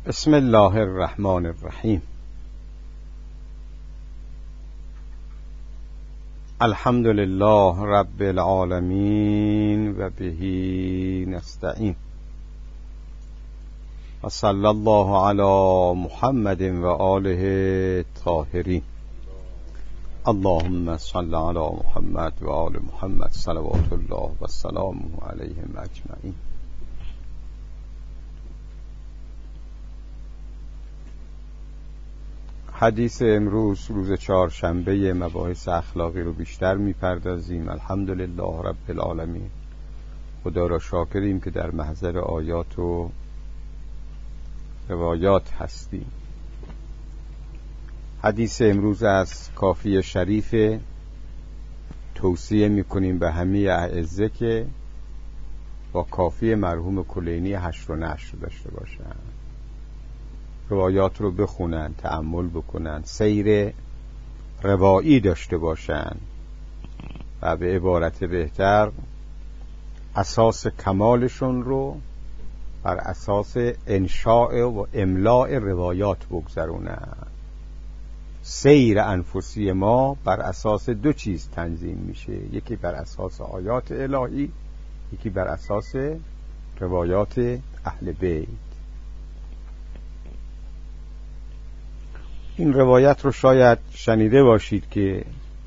بسم الله الرحمن الرحیم. الحمد لله رب العالمین و بهی نستعین و صلی الله علی محمد و آله الطاهرین. اللهم صل علی محمد و آل محمد صلوات الله و سلامه علیهم اجمعین. حدیث امروز روز چهارشنبه مباحث اخلاقی رو بیشتر میپردازیم. الحمدلله رب العالمین. خدا را شاکریم که در محضر آیات و روایات هستیم. حدیث امروز از کافی شریف. توصیه میکنیم به همه اعزه که با کافی مرحوم کلینی حشر و نشر داشته باشند، روایات رو بخونن، تأمل بکنن، سیر روایی داشته باشن و به عبارت بهتر اساس کمالشون رو بر اساس انشاء و املاء روایات بگذرونن. سیر انفسی ما بر اساس دو چیز تنظیم میشه، یکی بر اساس آیات الهی، یکی بر اساس روایات اهل بیت. این روایت رو شاید شنیده باشید که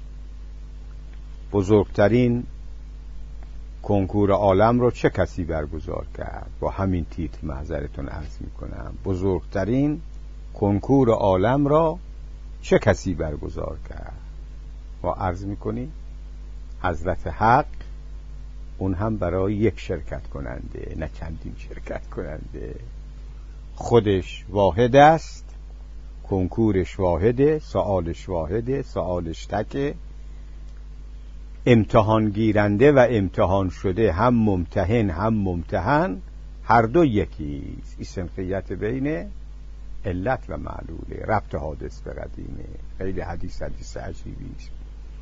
بزرگترین کنکور عالم رو چه کسی برگزار کرد. با همین تیتر محضرتون عرض میکنم، بزرگترین کنکور عالم را چه کسی برگزار کرد؟ و عرض میکنیم حضرت حق، اون هم برای یک شرکت کننده نه چندین شرکت کننده. خودش واحد است، کنکورش واحده، سوالش واحده، سوالش تکه، امتحان گیرنده و امتحان شده، هم ممتحن هم ممتحن، هر دو یکیست. این سنخیت بین علت و معلوله، ربط حادث به قدیمه. خیلی حدیث عجیبی است.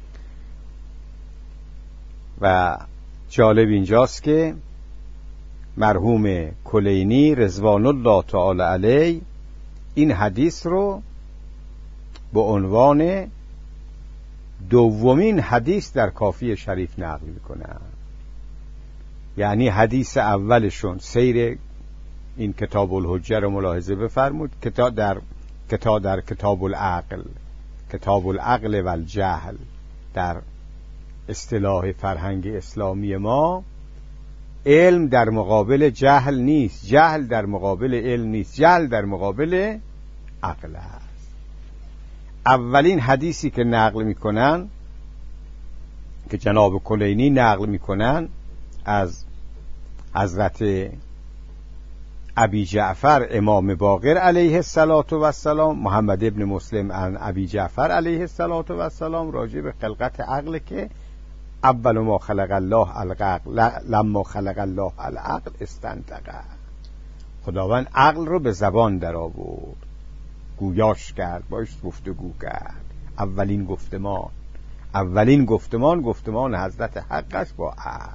و جالب اینجاست که مرحوم کلینی رضوان الله تعالی علیه این حدیث رو به عنوان دومین حدیث در کافی شریف نقل میکنن. یعنی حدیث اولشون، سیر این کتاب الحجه رو ملاحظه بفرمود، در کتاب العقل، کتاب العقل و الجهل در اصطلاح فرهنگ اسلامی ما، علم در مقابل جهل نیست، جهل در مقابل علم نیست، جهل در مقابل عقل است. اولین حدیثی که نقل میکنن، که جناب کلینی نقل میکنن از حضرت ابی جعفر امام باقر علیه السلام، محمد ابن مسلم عن ابی جعفر علیه السلام، راجع به خلقت عقل که اول ما خلق الله العقل لما خلق الله العقل استنطقه. خداوند عقل رو به زبان در آورد، گویاش کرد، باش گفتگو کرد. اولین گفتمان حضرت حق است با عقل.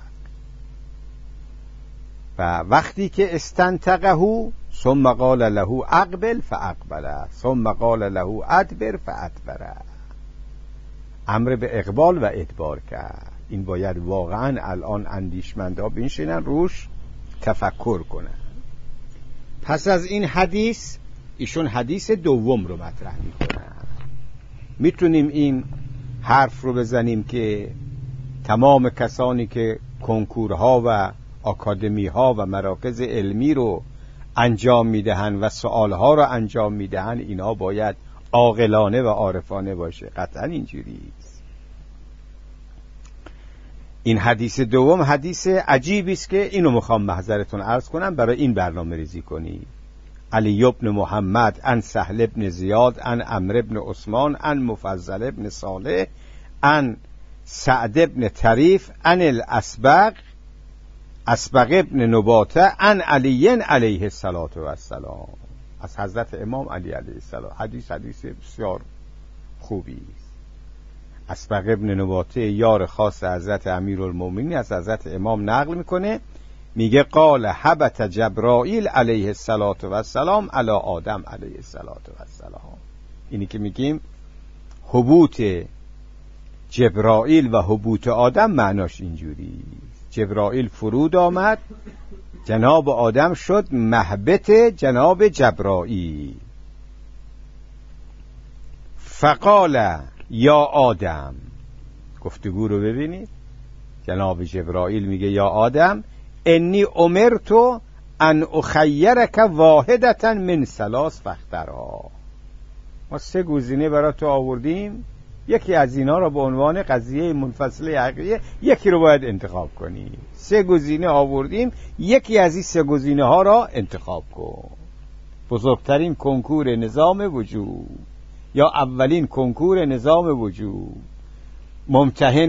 و وقتی که استنطقه ثم قال له اقبل فاقبل ثم قال له ادبر فادبر، امر به اقبال و ادبار کرد. این باید واقعا الان اندیشمندها بنشینن روش تفکر کنن. پس از این حدیث ایشون حدیث دوم رو مطرح میکنن. میتونیم این حرف رو بزنیم که تمام کسانی که کنکورها و آکادمی‌ها و مراکز علمی رو انجام میدهن و سوالها رو انجام میدهن، اینا باید عاقلانه و عارفانه باشه. قطعا اینجوری است. این حدیث دوم حدیث عجیبی است که اینو میخوام محضرتون عرض کنم برای این برنامه ریزی کنید. علی ابن محمد عن سهل ابن زیاد عن عمرو ابن عثمان عن مفضل ابن صالح عن سعد ابن طریف عن الاسبق ابن نباته عن علی علیه السلام، از حضرت امام علی علیه السلام. حدیث بسیار خوبی است. اسبق ابن نباته یار خاص حضرت امیرالمومنین از حضرت امام نقل میکنه میگه قال هبط جبرائیل علیه السلام علی آدم علیه السلام. اینی که میگیم هبوط جبرائیل و هبوط آدم معناش اینجوری. جبرائیل فرود آمد، جناب آدم شد مهبط جناب جبرائیل. فقال یا آدم، گفتگو رو ببینید، جناب جبرائیل میگه یا آدم انی امرت ان اخیرک واحدتا من ثلاث فاخترها. ما 3 گزینه برای تو آوردیم، یکی از اینا رو به عنوان قضیه منفصله عقلیه، یکی رو باید انتخاب کنی. 3 گزینه آوردیم، یکی از این 3 گزینه ها را انتخاب کن. بزرگترین کنکور نظام وجود، یا اولین کنکور نظام وجود، ممتحن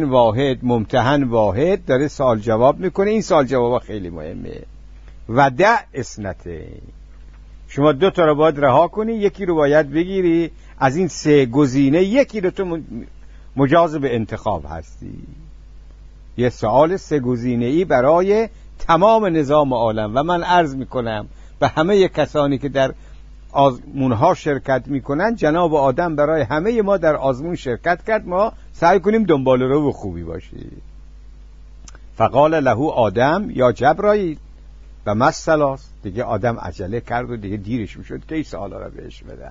واحد داره سوال جواب میکنه. این سوال جواب خیلی مهمه. ودع اثنتین، شما 2 تا رو باید رها کنی، یکی رو باید بگیری. از این 3 گزینه یکی رو تو مجاز به انتخاب هستی. یه سوال 3 گزینه‌ای برای تمام نظام عالم. و من عرض میکنم به همه کسانی که در آزمونها شرکت میکنن، جناب آدم برای همه ما در آزمون شرکت کرد، ما سعی کنیم دنبال رو خوبی باشیم. فقال له آدم یا جبرائیل و مسلاس، دیگه آدم عجله کرد و دیگه دیرش میشد که این سوالا رو بهش بدن.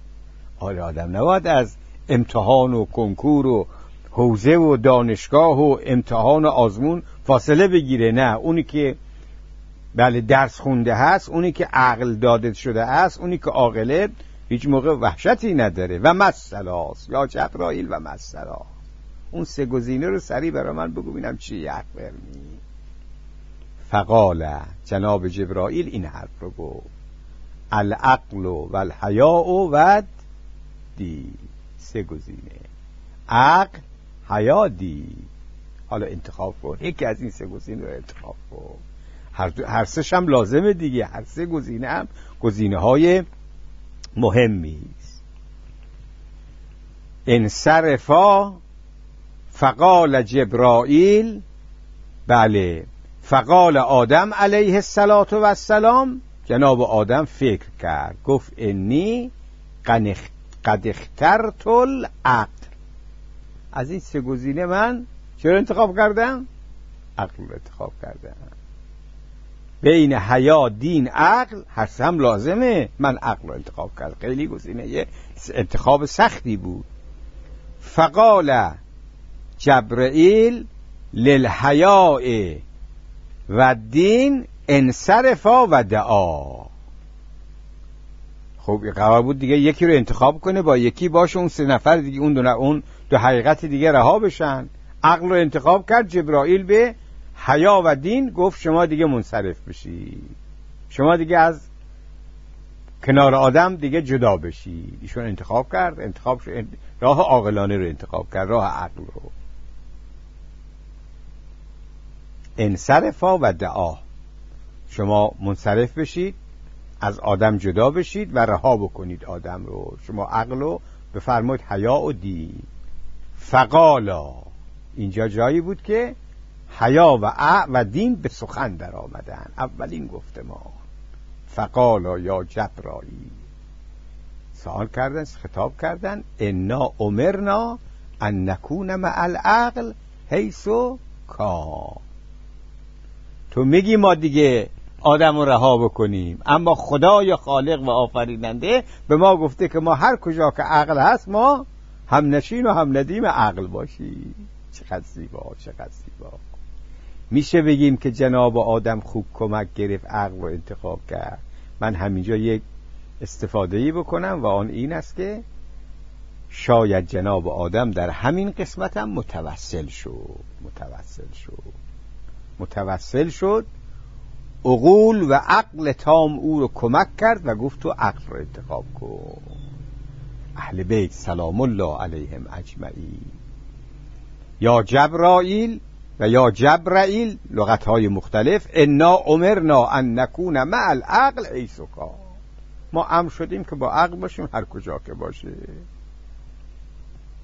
آدم نباید از امتحان و کنکور و حوزه و دانشگاه و امتحان و آزمون فاصله بگیره. نه، اونی که بله درس خونده هست، اونی که عقل داده شده است، اونی که عاقله، هیچ موقع وحشتی نداره. و مسلاس یا جبرائیل و مسلاس. اون 3 گزینه رو سریع برای من بگو ببینم چی اکبرنی. فقال، جناب جبرائیل این حرف رو گفت، العقل و الحیاء و دین. 3 گزینه، عقل، حیا، دین. حالا انتخاب کن، یکی از این 3 گزینه رو انتخاب کن. هر 3 هم لازمه دیگه. هر 3 گزینه هم گزینه های مهمی است. انصرفا فقال جبرائیل، بله، فقال آدم علیه السلام، جناب آدم فکر کرد، گفت انی قد اخترت العقل. از این 3 گزینه من چرا انتخاب کردم؟ عقل رو انتخاب کردم. بین حیا، دین، عقل، هر 3 هم لازمه. من عقل رو انتخاب کردم. خیلی گزینه انتخاب سختی بود. فقال جبرائیل للحیاء و دین انصرفا و دعا. خب قرار بود دیگه یکی رو انتخاب کنه، با یکی باشه، اون 3 نفر دیگه اون 2 حقیقت دیگه رها بشن. عقل رو انتخاب کرد، جبرائیل به حیا و دین گفت شما دیگه منصرف بشی، شما دیگه از کنار آدم دیگه جدا بشی. ایشون انتخاب کرد، راه عاقلانه رو انتخاب کرد، راه عقل رو. انصرفا و دعا، شما منصرف بشید، از آدم جدا بشید و رها بکنید آدم رو. شما عقل رو بفرمایید حیا و دین. فقالا، اینجا جایی بود که حیا و دین به سخن در آمدن. اولین گفتمان. فقالا یا جبرائیل، سوال کردن، خطاب کردن، انا امرنا ان نکون مع العقل حیث کان. تو میگی ما دیگه آدم رو رها بکنیم، اما خدای خالق و آفریننده به ما گفته که ما هر کجا که عقل هست ما هم نشین و هم ندیم عقل باشی. چقدر زیبا، چقدر زیبا. میشه بگیم که جناب آدم خوب کمک گرفت، عقل رو انتخاب کرد. من همینجا یک استفاده‌ای بکنم و آن این است که شاید جناب آدم در همین قسمت هم متوسل شد، عقول و عقل تام او رو کمک کرد و گفت تو عقل رو انتخاب کن. اهل بیت سلام الله علیهم اجمعین. یا جبرائیل و یا جبرائیل، لغت‌های مختلف. انا امرنا ان نکون مع العقل حیث کان، ما امر شدیم که با عقل باشیم هر کجا که باشه.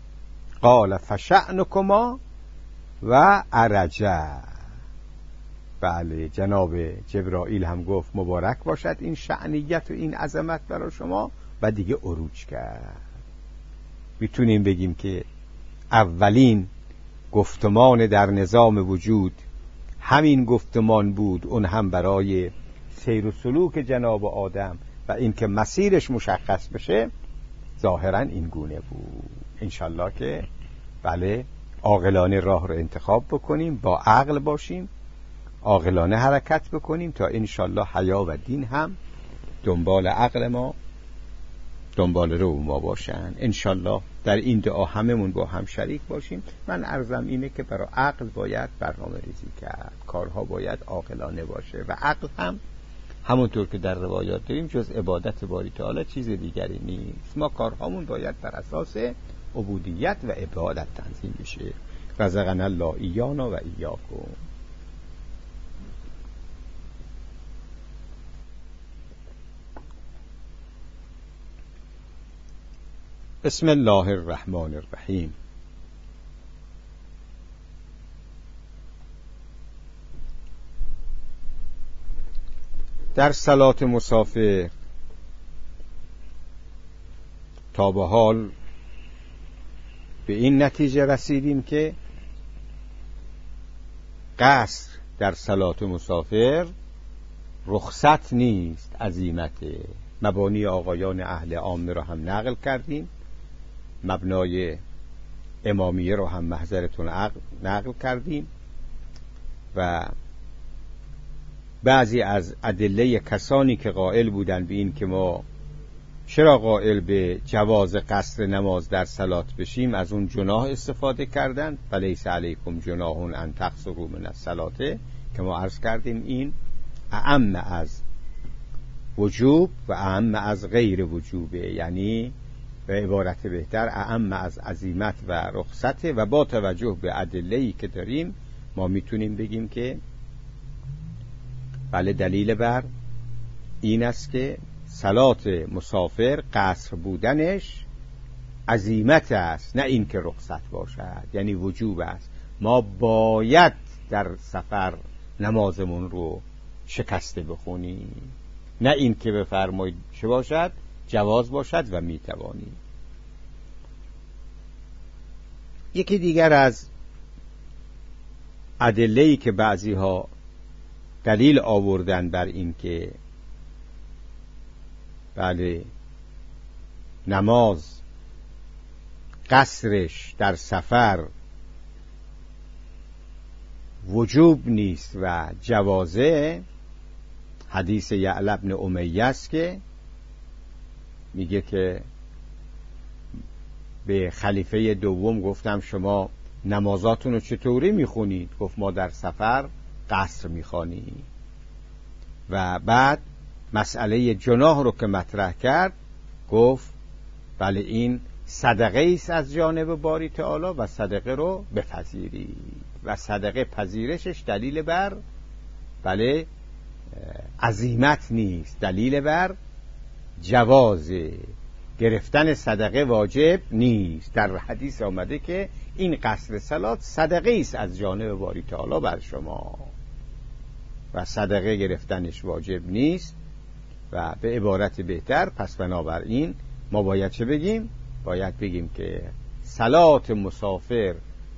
قال فشأنکما و ارجع، بله جناب جبرائیل هم گفت مبارک باشد این شأنیت و این عظمت برای شما، و دیگه عروج کرد. میتونیم بگیم که اولین گفتمان در نظام وجود همین گفتمان بود، اون هم برای سیر و سلوک جناب آدم و اینکه مسیرش مشخص بشه ظاهرا این گونه بود. انشالله که بله عاقلانه راه رو انتخاب بکنیم، با عقل باشیم، عاقلانه حرکت بکنیم تا انشالله حیا و دین هم دنبال عقل ما، دنبال رو ما باشن. انشالله در این دعا هممون با هم شریک باشیم. من عرضم اینه که برای عقل باید برنامه ریزی کرد، کارها باید عاقلانه باشه و عقل هم همونطور که در روایات داریم جز عبادت باری تعالی چیز دیگری نیست. ما کارهامون باید بر اساس عبودیت و عبادت تنظیم بشه. رزقنا الله ایانا و ایاکم. بسم الله الرحمن الرحیم. در صلات مسافر تا به حال به این نتیجه رسیدیم که قصر در صلات مسافر رخصت نیست، عزیمته. مبانی آقایان اهل عامه رو هم نقل کردیم، مبنای امامیه رو هم محضرتون نقل کردیم و بعضی از ادله کسانی که قائل بودن به این که ما چرا قائل به جواز قصر نماز در صلات بشیم از اون جناح استفاده کردن. فلیس علیکم جناح ان تقصروا من الصلاه، که ما عرض کردیم این اعم از وجوب و اعم از غیر وجوبه، یعنی به عبارت بهتر اعم از عزیمت و رخصت، و با توجه به ادله‌ای که داریم ما میتونیم بگیم که بله دلیل بر این است که صلات مسافر قصر بودنش عزیمت است، نه این که رخصت باشد، یعنی وجوب است. ما باید در سفر نمازمون رو شکسته بخونیم، نه این که بفرمایید چه باشد، جواز باشد و میتوانیم. یکی دیگر از ادله‌ای که بعضی ها دلیل آوردن بر این که بله نماز قصرش در سفر وجوب نیست و جوازه، حدیث یعلا بن امیه است که میگه که به خلیفه دوم گفتم شما نمازاتون رو چطوری میخونید؟ گفت ما در سفر قصر میخوانیم. و بعد مسئله جناح رو که مطرح کرد گفت بله این صدقه است از جانب باری تعالی و صدقه رو بپذیرید، و صدقه پذیرشش دلیل بر بله عزیمت نیست، دلیل بر جواز گرفتن صدقه واجب نیست. در حدیث آمده که این قصر صلات صدقه است از جانب باری تعالی بر شما و صدقه گرفتنش واجب نیست. و به عبارت بهتر پس بنابراین ما باید چه بگیم؟ باید بگیم که صلات مسافر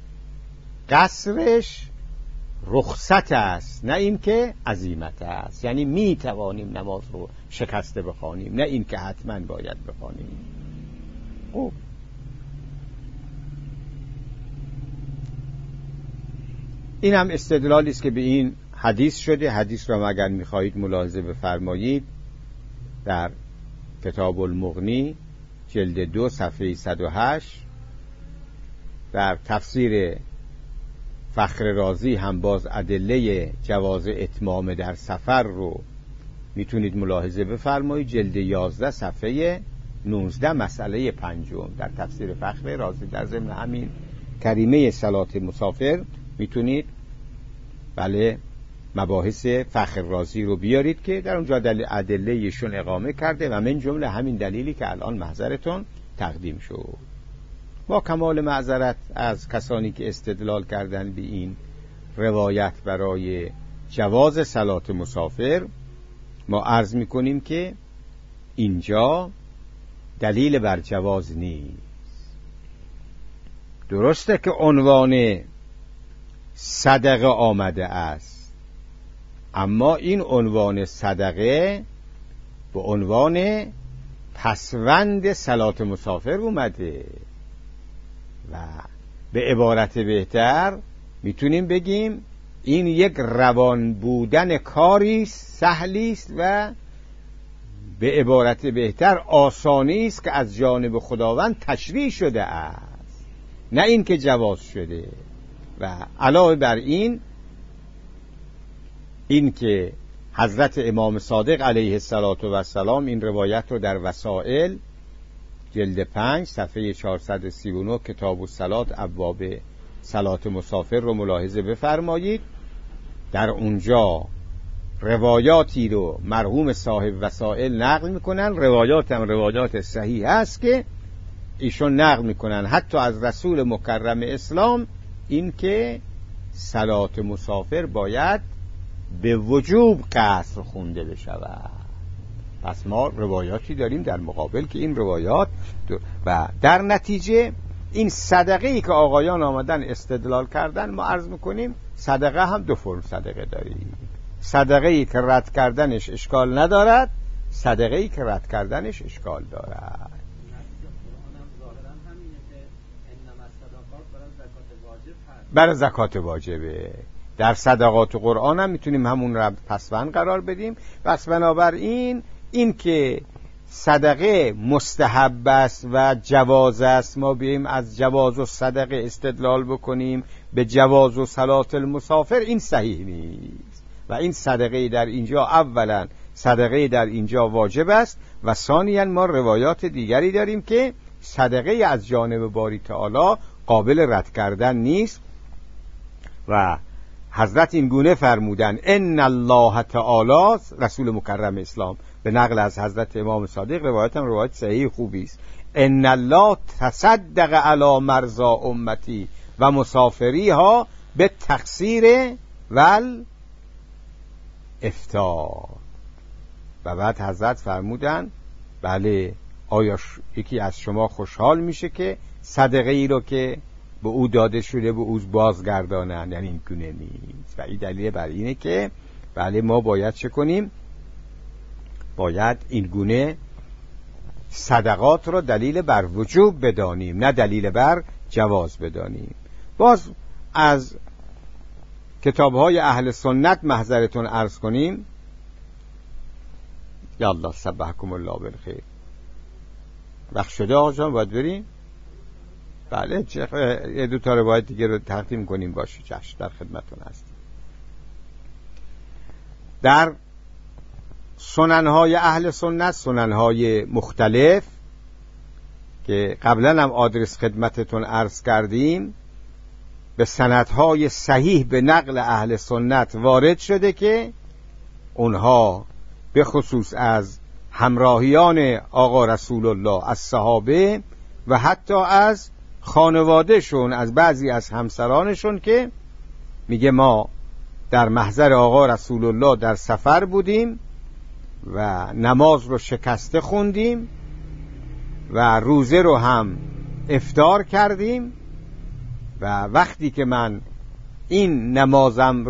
قصرش رخصت است، نه این که عزیمت است، یعنی می توانیم نماز رو شکسته بخوانیم، نه این که حتما باید بخوانیم. خوب، این هم استدلالی است که به این حدیث شده. حدیث را اگر می‌خواهید ملاحظه بفرمایید در کتاب المغنی جلد 2 صفحه 108، در تفسیر فخر رازی هم باز ادله جواز اتمام در سفر رو میتونید ملاحظه بفرمایید، جلد 11 صفحه 19 مسئله 5 در تفسیر فخر رازی. در ضمن همین کریمه صلات مسافر میتونید بله مباحث فخر رازی رو بیارید که در اونجا ادله ایشون اقامه کرده و من جمله همین دلیلی که الان محضرتون تقدیم شد. با کمال معذرت از کسانی که استدلال کردن به این روایت برای جواز صلات مسافر، ما عرض میکنیم که اینجا دلیل بر جواز نیست. درسته که عنوان صدقه آمده است، اما این عنوان صدقه به عنوان پسوند صلات مسافر اومده و به عبارت بهتر میتونیم بگیم این یک روان بودن کاری سهلی است و به عبارت بهتر آسانی است که از جانب خداوند تشریع شده است، نه این که جواز شده. و علاوه بر این که حضرت امام صادق علیه السلام این روایت رو در وسائل جلد 5 صفحه 439 کتاب الصلات ابواب صلات مسافر رو ملاحظه بفرمایید. در اونجا روایاتی رو مرحوم صاحب وسائل نقل میکنن، روایات هم روایات صحیح هست که ایشون نقل میکنن حتی از رسول مکرم اسلام این که صلات مسافر باید به وجوب قصر خونده بشود. پس ما روایاتی داریم در مقابل که این روایات و در نتیجه این صدقه ای که آقایان آمدن استدلال کردن، ما عرض میکنیم صدقه هم دو فرم صدقه داریم. صدقه ای که رد کردنش اشکال ندارد، صدقه ای که رد کردنش اشکال دارد. برای زکات واجبه. در صدقات قرآن هم میتونیم همون رو پسوند قرار بدیم. پس بنابراین این که صدقه مستحب است و جواز است، ما بیاییم از جواز و صدقه استدلال بکنیم به جواز و صلات المسافر، این صحیح نیست. و این صدقه در اینجا اولا صدقه در اینجا واجب است و ثانیاً ما روایات دیگری داریم که صدقه از جانب باری تعالی قابل رد کردن نیست و حضرت این گونه فرمودن ان الله تعالی، رسول مکرم اسلام به نقل از حضرت امام صادق، روایت هم روایت صحیح خوبی است، ان الله تصدق علی مرضى امتی و مسافریها به تقصیر ول افطار. و بعد حضرت فرمودن بله، آیا یکی از شما خوشحال میشه که صدقه ای رو که به او داده شده به او بازگردانن؟ یعنی این گونه نیست. و این دلیل بر اینه که بله ما باید چه کنیم؟ باید این گونه صدقات رو دلیل بر وجوب بدانیم، نه دلیل بر جواز بدانیم. باز از کتاب‌های اهل سنت محضرتون عرض کنیم. یالله صبحکم الله بالخیر. وقت شده آقا جان باید بریم؟ بله یه دو تا روایت دیگه رو تقدیم کنیم. باشه چشم، در خدمتون هستیم. در سننهای اهل سنت، سننهای مختلف که قبلا هم آدرس خدمتتون عرض کردیم، به سندهای صحیح به نقل اهل سنت وارد شده که اونها به خصوص از همراهیان آقا رسول الله، از صحابه و حتی از خانوادهشون، از بعضی از همسرانشون، که میگه ما در محضر آقا رسول الله در سفر بودیم و نماز رو شکسته خوندیم و روزه رو هم افطار کردیم و وقتی که من این نمازم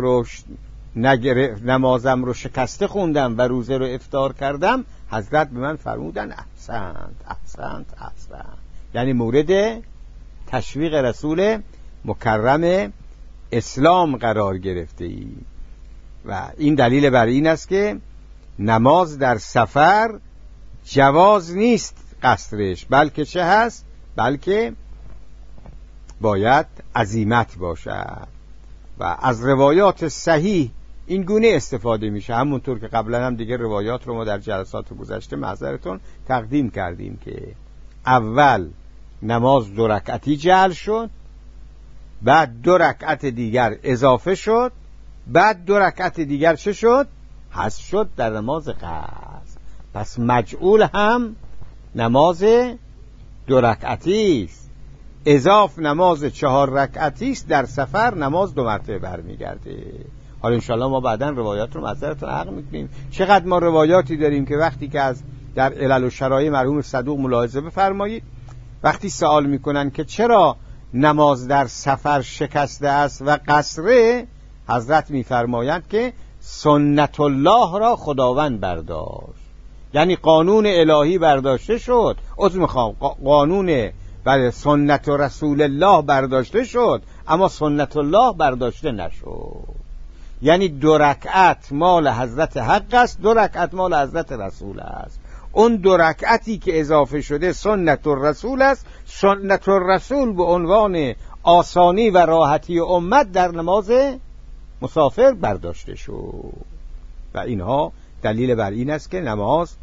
رو شکسته خوندم و روزه رو افطار کردم، حضرت به من فرمودن احسنت احسنت احسنت، یعنی مورد تشویق رسول مکرم اسلام قرار گرفته ای. و این دلیل بر این است که نماز در سفر جواز نیست قصرش، بلکه چه هست؟ بلکه باید عزیمت باشد. و از روایات صحیح این گونه استفاده میشه، همونطور که قبلا هم دیگه روایات رو ما در جلسات گذشته معذرتون تقدیم کردیم که اول نماز 2 رکعتی جعل شد، بعد 2 رکعت دیگر اضافه شد، بعد 2 رکعت دیگر چه شد؟ حذف شد در نماز قصر. پس مجعول هم نماز 2 رکعتی است، اضاف نماز 4 رکعتی است، در سفر نماز 2 مرتبه برمیگرده. حالا انشالله ما بعداً روایات رو معذرتون عقل میکنیم. چقدر ما روایاتی داریم که وقتی که از در علل و شرایع مرحوم صدوق ملاحظه بفرمایید، وقتی سوال میکنن که چرا نماز در سفر شکسته است و قصره، حضرت میفرمایند که سنت الله را خداوند برداشت، یعنی قانون الهی برداشته شد. قانون بله سنت رسول الله برداشته شد، اما سنت الله برداشته نشد. یعنی 2 رکعت مال حضرت حق است، 2 رکعت مال حضرت رسول است. اون 2 رکعتی که اضافه شده سنت الرسول است. سنت الرسول به عنوان آسانی و راحتی امت در نماز مسافر برداشته شد. و اینها دلیل بر این است که نماز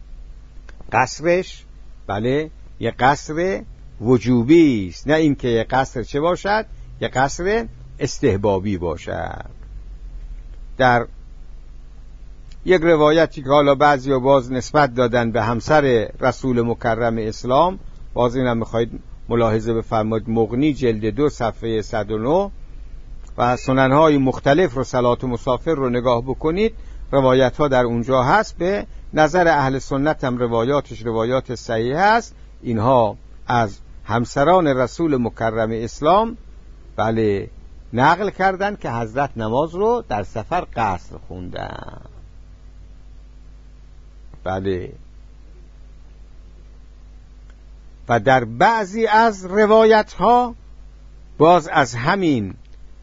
قصرش بله یه قصر وجوبی است، نه اینکه یه قصر چه باشد، یه قصر استحبابی باشد. در یک روایتی که حالا بعضی و باز نسبت دادن به همسر رسول مکرم اسلام، باز اینم میخواید ملاحظه بفرمایید، مغنی جلد 2 صفحه 109 و سننهای مختلف رو صلات مسافر رو نگاه بکنید، روایت ها در اونجا هست. به نظر اهل سنت هم روایاتش روایات صحیح هست. اینها از همسران رسول مکرم اسلام بله نقل کردن که حضرت نماز رو در سفر قصر خوندن. بله و در بعضی از روایت ها باز از همین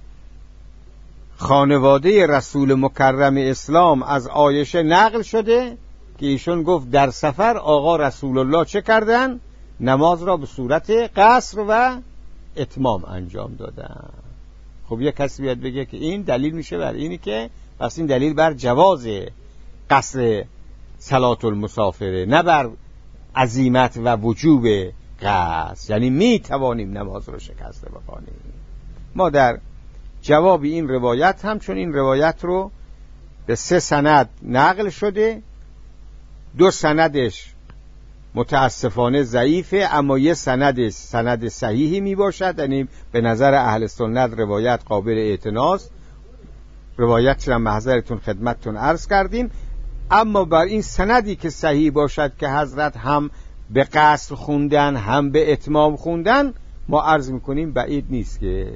خانواده رسول مکرم اسلام از عایشه نقل شده که ایشون گفت در سفر آقا رسول الله چه کردن؟ نماز را به صورت قصر و اتمام انجام دادن. خب یک کسی بیاد بگه که این دلیل میشه بر اینی که پس این دلیل بر جواز قصر صلات المسافره، نه بر عزیمت و وجوب قصر. یعنی می توانیم نماز رو شکسته بخوانیم. ما در جواب این روایت هم چون این روایت رو به 3 سند نقل شده، 2 سندش متاسفانه ضعیفه، اما یه سند صحیحی می باشد، یعنی به نظر اهل سنت روایت قابل اعتناست. روایت را محضرتون خدمتتون عرض کردیم. اما بر این سندی که صحیح باشد که حضرت هم به قصر خوندن هم به اتمام خوندن، ما عرض میکنیم بعید نیست که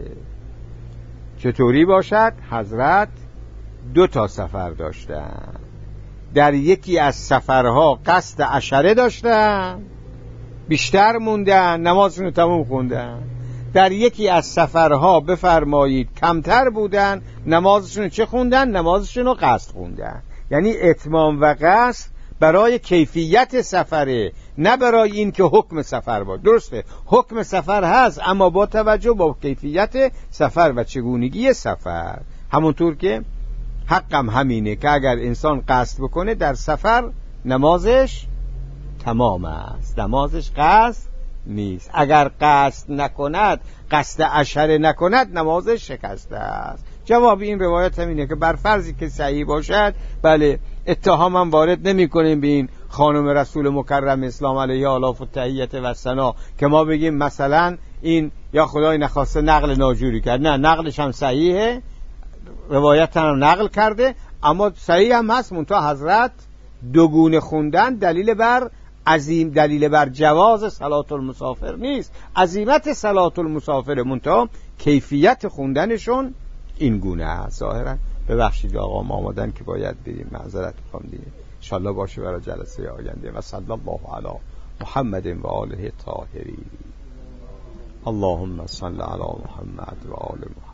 چطوری باشد. حضرت 2 سفر داشتن، در یکی از سفرها قصد عشره داشتن، بیشتر موندن، نمازشون رو تموم خوندن. در یکی از سفرها بفرمایید کمتر بودن، نمازشون رو چه خوندن؟ نمازشون رو قصد خوندن. یعنی اتمام و قصد برای کیفیت سفره، نه برای این که حکم سفر باشه. درسته حکم سفر هست، اما با توجه با کیفیت سفر و چگونگی سفر. همونطور که حقم همینه که اگر انسان قصد بکنه در سفر نمازش تمام است، نمازش قصد نیست. اگر قصد نکند، قصد عشره نکند، نمازش شکسته است. جواب این روایت همینه که بر فرضی که صحیح باشد، بله اتهام هم وارد نمی کنیم به این خانم رسول مکرم اسلام علیه آلاف و تحییت و ثنا که ما بگیم مثلا این یا خدای نخواسته نقل ناجوری کرد. نه، نقلش هم صحیحه، روایت هم نقل کرده، اما صحیح هم هست. منتها حضرت 2 گونه خوندن دلیل بر جواز صلات المسافر نیست. عزیمت صلات المسافر، منتها کیفیت خوندنشون این گونه است. ظاهرا ببخشید آقا ما آمدن که باید بریم، معذرت میخوام دیگه. انشالله باشه برای جلسه آینده. و صلی الله علی محمد و آله الطاهرین. اللهم صل علی محمد و آل محمد.